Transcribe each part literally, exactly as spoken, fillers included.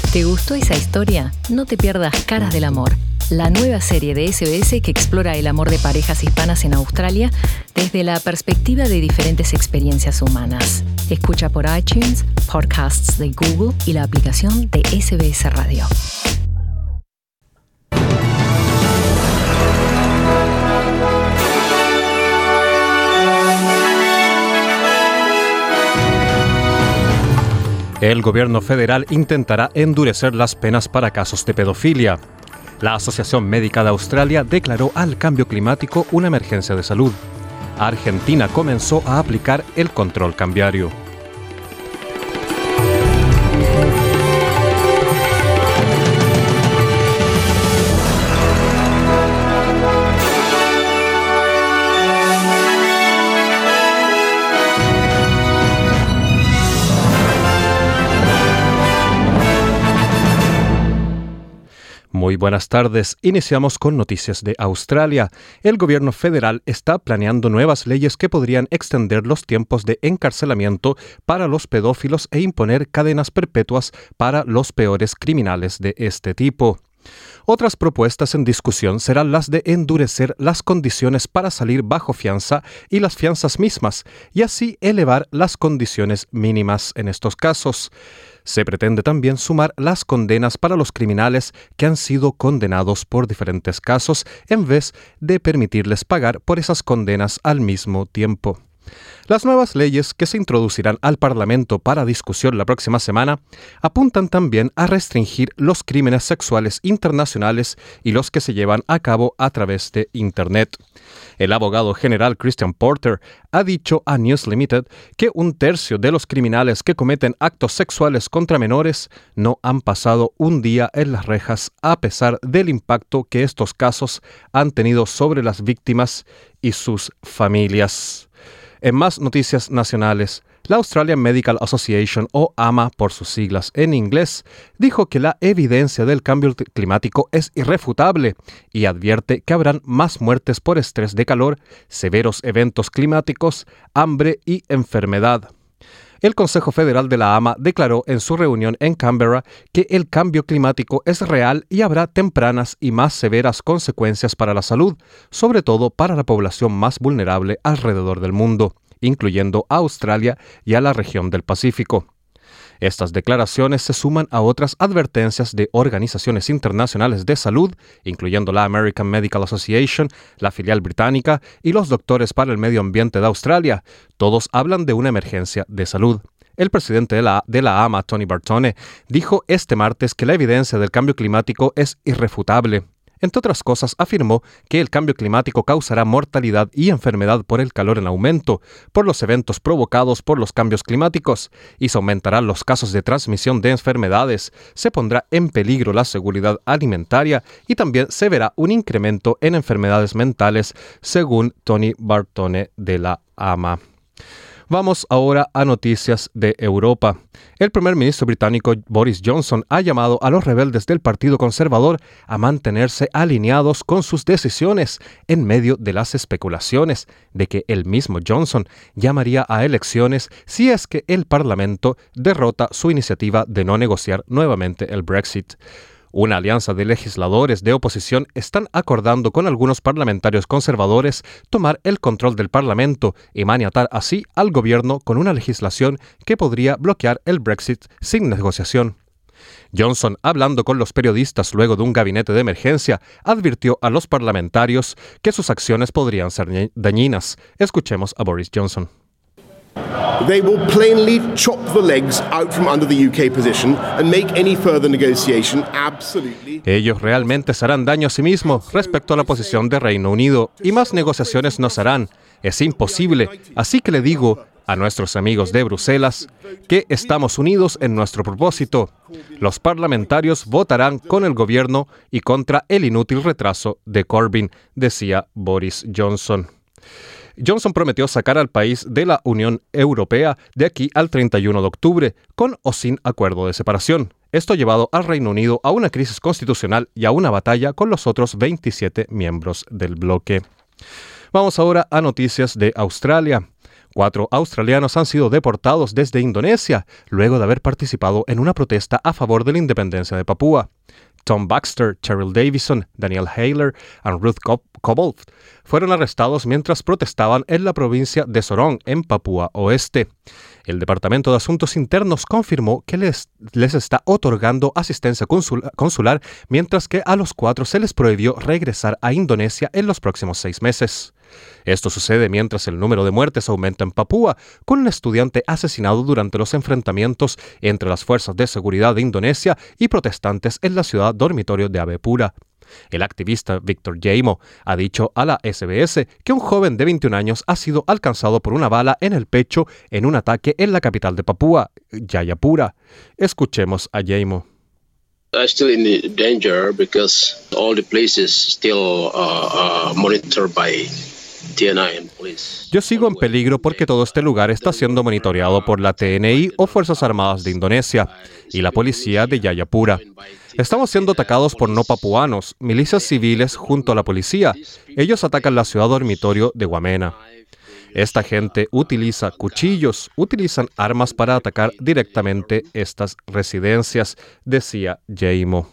¿Te gustó esa historia? No te pierdas Caras del Amor, la nueva serie de ese be ese que explora el amor de parejas hispanas en Australia desde la perspectiva de diferentes experiencias humanas. Escucha por iTunes, podcasts de Google y la aplicación de ese be ese Radio. El gobierno federal intentará endurecer las penas para casos de pedofilia. La Asociación Médica de Australia declaró al cambio climático una emergencia de salud. Argentina comenzó a aplicar el control cambiario. Muy buenas tardes. Iniciamos con noticias de Australia. El gobierno federal está planeando nuevas leyes que podrían extender los tiempos de encarcelamiento para los pedófilos e imponer cadenas perpetuas para los peores criminales de este tipo. Otras propuestas en discusión serán las de endurecer las condiciones para salir bajo fianza y las fianzas mismas, y así elevar las condiciones mínimas en estos casos. Se pretende también sumar las condenas para los criminales que han sido condenados por diferentes casos, en vez de permitirles pagar por esas condenas al mismo tiempo. Las nuevas leyes que se introducirán al Parlamento para discusión la próxima semana apuntan también a restringir los crímenes sexuales internacionales y los que se llevan a cabo a través de Internet. El abogado general Christian Porter ha dicho a News Limited que un tercio de los criminales que cometen actos sexuales contra menores no han pasado un día en las rejas a pesar del impacto que estos casos han tenido sobre las víctimas y sus familias. En más noticias nacionales, la Australian Medical Association, o A M A por sus siglas en inglés, dijo que la evidencia del cambio climático es irrefutable y advierte que habrán más muertes por estrés de calor, severos eventos climáticos, hambre y enfermedad. El Consejo Federal de la A M A declaró en su reunión en Canberra que el cambio climático es real y habrá tempranas y más severas consecuencias para la salud, sobre todo para la población más vulnerable alrededor del mundo, incluyendo a Australia y a la región del Pacífico. Estas declaraciones se suman a otras advertencias de organizaciones internacionales de salud, incluyendo la American Medical Association, la filial británica y los Doctores para el Medio Ambiente de Australia. Todos hablan de una emergencia de salud. El presidente de la, de la A M A, Tony Bartone, dijo este martes que la evidencia del cambio climático es irrefutable. Entre otras cosas, afirmó que el cambio climático causará mortalidad y enfermedad por el calor en aumento, por los eventos provocados por los cambios climáticos, y se aumentarán los casos de transmisión de enfermedades, se pondrá en peligro la seguridad alimentaria y también se verá un incremento en enfermedades mentales, según Tony Bartone de la A M A. Vamos ahora a noticias de Europa. El primer ministro británico Boris Johnson ha llamado a los rebeldes del Partido Conservador a mantenerse alineados con sus decisiones en medio de las especulaciones de que el mismo Johnson llamaría a elecciones si es que el Parlamento derrota su iniciativa de no negociar nuevamente el Brexit. Una alianza de legisladores de oposición están acordando con algunos parlamentarios conservadores tomar el control del Parlamento y maniatar así al gobierno con una legislación que podría bloquear el Brexit sin negociación. Johnson, hablando con los periodistas luego de un gabinete de emergencia, advirtió a los parlamentarios que sus acciones podrían ser dañinas. Escuchemos a Boris Johnson. They will plainly chop the legs out from under the U K position and make any further negotiation absolutely. Ellos realmente se harán daño a sí mismos respecto a la posición de Reino Unido y más negociaciones no se harán. Es imposible. Así que le digo a nuestros amigos de Bruselas que estamos unidos en nuestro propósito. Los parlamentarios votarán con el gobierno y contra el inútil retraso de Corbyn, decía Boris Johnson. Johnson prometió sacar al país de la Unión Europea de aquí al treinta y uno de octubre, con o sin acuerdo de separación. Esto ha llevado al Reino Unido a una crisis constitucional y a una batalla con los otros veintisiete miembros del bloque. Vamos ahora a noticias de Australia. Cuatro australianos han sido deportados desde Indonesia luego de haber participado en una protesta a favor de la independencia de Papúa. Tom Baxter, Cheryl Davison, Daniel Hayler y Ruth Cobbold fueron arrestados mientras protestaban en la provincia de Sorong, en Papúa Oeste. El Departamento de Asuntos Internos confirmó que les, les está otorgando asistencia consul, consular, mientras que a los cuatro se les prohibió regresar a Indonesia en los próximos seis meses. Esto sucede mientras el número de muertes aumenta en Papúa, con un estudiante asesinado durante los enfrentamientos entre las fuerzas de seguridad de Indonesia y protestantes en la ciudad dormitorio de Abepura. El activista Victor Jaymo ha dicho a la S B S que un joven de veintiún años ha sido alcanzado por una bala en el pecho en un ataque en la capital de Papúa, Jayapura. Escuchemos a Jaymo. I'm still in danger because all the places still uh, uh, monitored by T N I and police. Yo sigo en peligro porque todo este lugar está siendo monitoreado por la T N I o Fuerzas Armadas de Indonesia y la policía de Jayapura. Estamos siendo atacados por no papuanos, milicias civiles junto a la policía. Ellos atacan la ciudad dormitorio de Wamena. Esta gente utiliza cuchillos, utilizan armas para atacar directamente estas residencias, decía Jaymo.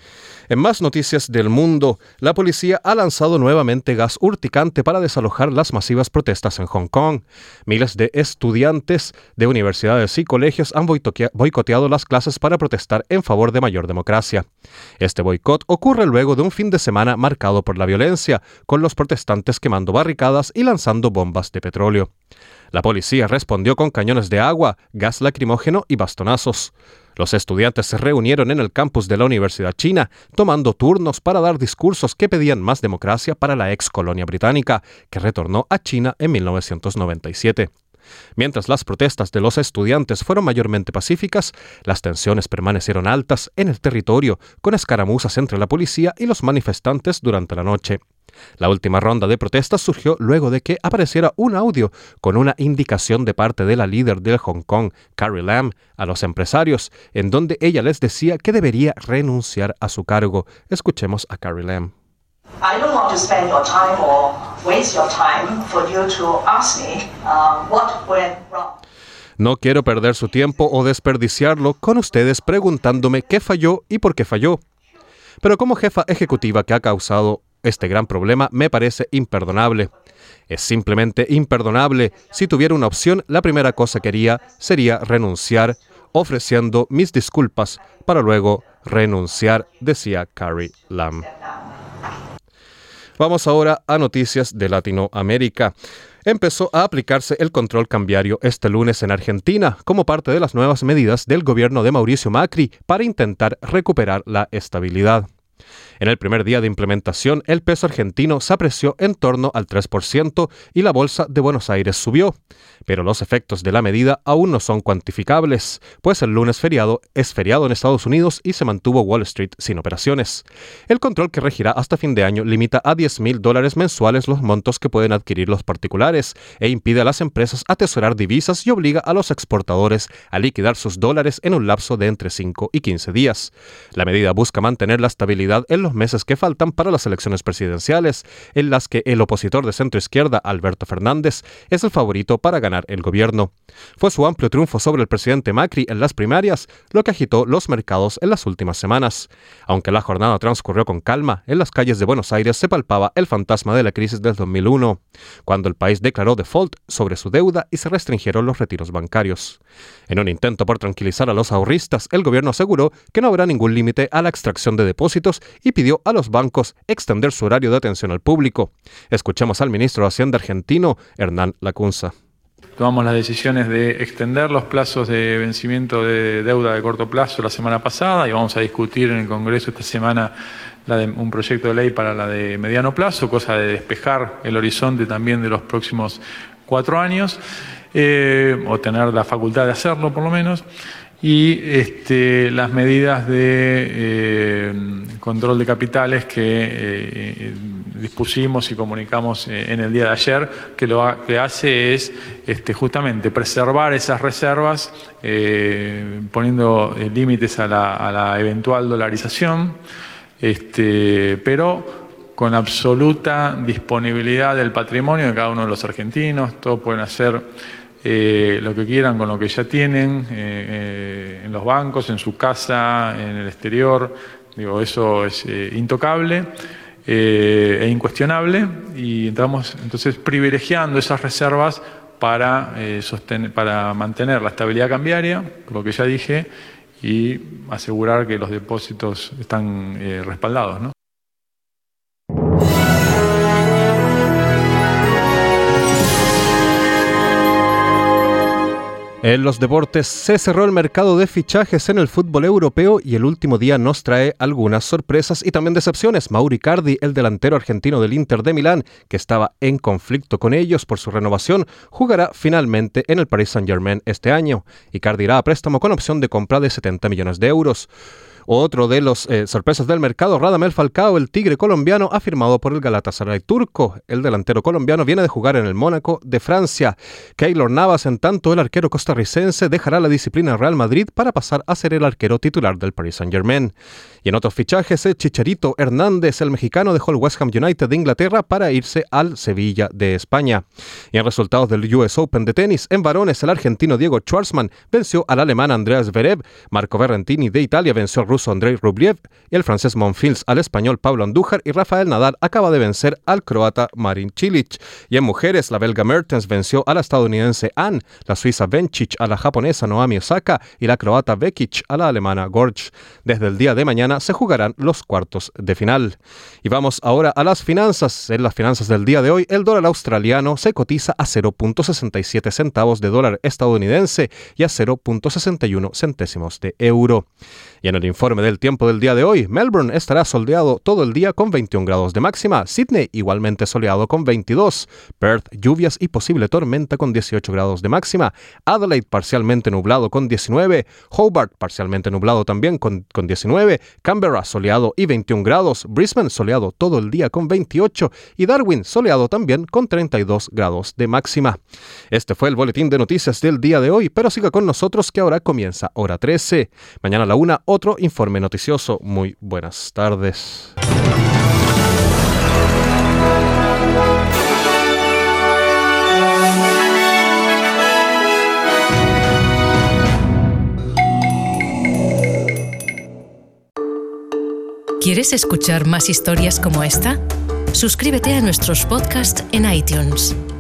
En más noticias del mundo, la policía ha lanzado nuevamente gas urticante para desalojar las masivas protestas en Hong Kong. Miles de estudiantes de universidades y colegios han boicoteado las clases para protestar en favor de mayor democracia. Este boicot ocurre luego de un fin de semana marcado por la violencia, con los protestantes quemando barricadas y lanzando bombas de petróleo. La policía respondió con cañones de agua, gas lacrimógeno y bastonazos. Los estudiantes se reunieron en el campus de la Universidad China, tomando turnos para dar discursos que pedían más democracia para la ex colonia británica, que retornó a China en mil novecientos noventa y siete. Mientras las protestas de los estudiantes fueron mayormente pacíficas, las tensiones permanecieron altas en el territorio, con escaramuzas entre la policía y los manifestantes durante la noche. La última ronda de protestas surgió luego de que apareciera un audio con una indicación de parte de la líder de Hong Kong, Carrie Lam, a los empresarios, en donde ella les decía que debería renunciar a su cargo. Escuchemos a Carrie Lam. I don't want to spend your time or waste your time for you to ask me uh, what went wrong. No quiero perder su tiempo o desperdiciarlo con ustedes preguntándome qué falló y por qué falló. Pero como jefa ejecutiva que ha causado este gran problema, me parece imperdonable. Es simplemente imperdonable. Si tuviera una opción, la primera cosa que haría sería renunciar, ofreciendo mis disculpas para luego renunciar, decía Carrie Lam. Vamos ahora a noticias de Latinoamérica. Empezó a aplicarse el control cambiario este lunes en Argentina como parte de las nuevas medidas del gobierno de Mauricio Macri para intentar recuperar la estabilidad. En el primer día de implementación, el peso argentino se apreció en torno al tres por ciento y la bolsa de Buenos Aires subió. Pero los efectos de la medida aún no son cuantificables, pues el lunes feriado es feriado en Estados Unidos y se mantuvo Wall Street sin operaciones. El control, que regirá hasta fin de año, limita a diez mil dólares mensuales los montos que pueden adquirir los particulares e impide a las empresas atesorar divisas y obliga a los exportadores a liquidar sus dólares en un lapso de entre cinco y quince días. La medida busca mantener la estabilidad en los meses que faltan para las elecciones presidenciales, en las que el opositor de centroizquierda, Alberto Fernández, es el favorito para ganar el gobierno. Fue su amplio triunfo sobre el presidente Macri en las primarias lo que agitó los mercados en las últimas semanas. Aunque la jornada transcurrió con calma, en las calles de Buenos Aires se palpaba el fantasma de la crisis del dos mil uno, cuando el país declaró default sobre su deuda y se restringieron los retiros bancarios. En un intento por tranquilizar a los ahorristas, el gobierno aseguró que no habrá ningún límite a la extracción de depósitos y pidió a los bancos extender su horario de atención al público. Escuchemos al ministro de Hacienda argentino, Hernán Lacunza. Tomamos las decisiones de extender los plazos de vencimiento de deuda de corto plazo la semana pasada y vamos a discutir en el Congreso esta semana la de, un proyecto de ley para la de mediano plazo, cosa de despejar el horizonte también de los próximos cuatro años, eh, o tener la facultad de hacerlo por lo menos. Y este, las medidas de eh, control de capitales que eh, dispusimos y comunicamos eh, en el día de ayer, que lo que hace es este, justamente preservar esas reservas, eh, poniendo eh, límites a la, a la eventual dolarización, este, pero con absoluta disponibilidad del patrimonio de cada uno de los argentinos. Todos pueden hacer eh, lo que quieran con lo que ya tienen, eh, eh, en los bancos, en su casa, en el exterior. Digo, eso es eh, intocable eh, e incuestionable, y estamos entonces privilegiando esas reservas para, eh, sostener, para mantener la estabilidad cambiaria, lo que ya dije, y asegurar que los depósitos están eh, respaldados, ¿no? En los deportes se cerró el mercado de fichajes en el fútbol europeo y el último día nos trae algunas sorpresas y también decepciones. Mauro Icardi, el delantero argentino del Inter de Milán, que estaba en conflicto con ellos por su renovación, jugará finalmente en el Paris Saint-Germain este año. Icardi irá a préstamo con opción de compra de setenta millones de euros. Otro de los eh, sorpresas del mercado, Radamel Falcao, el tigre colombiano, ha firmado por el Galatasaray turco. El delantero colombiano viene de jugar en el Mónaco de Francia. Keylor Navas, en tanto, el arquero costarricense, dejará la disciplina Real Madrid para pasar a ser el arquero titular del Paris Saint-Germain. Y en otros fichajes, el Chicharito Hernández, el mexicano, dejó el West Ham United de Inglaterra para irse al Sevilla de España. Y en resultados del U S Open de tenis, en varones, el argentino Diego Schwartzman venció al alemán Andreas Zverev, Marco Berrettini de Italia venció al ruso Andrei Rublev, y el francés Monfils al español Pablo Andújar, y Rafael Nadal acaba de vencer al croata Marin Cilic. Y en mujeres, la belga Mertens venció a la estadounidense Ann, la suiza Bencic a la japonesa Naomi Osaka y la croata Vekic a la alemana Gorge. Desde el día de mañana se jugarán los cuartos de final. Y vamos ahora a las finanzas. En las finanzas del día de hoy, el dólar australiano se cotiza a cero punto sesenta y siete centavos de dólar estadounidense y a cero punto sesenta y uno centésimos de euro. Y en el informe del tiempo del día de hoy, Melbourne estará soleado todo el día con veintiún grados de máxima, Sydney igualmente soleado con veintidós, Perth lluvias y posible tormenta con dieciocho grados de máxima, Adelaide parcialmente nublado con diecinueve, Hobart parcialmente nublado también con, con diecinueve, Canberra soleado y veintiún grados, Brisbane soleado todo el día con veintiocho y Darwin soleado también con treinta y dos grados de máxima. Este fue el boletín de noticias del día de hoy, pero siga con nosotros que ahora comienza Hora trece. Mañana a la una, otro informe noticioso. Muy buenas tardes. ¿Quieres escuchar más historias como esta? Suscríbete a nuestros podcasts en iTunes.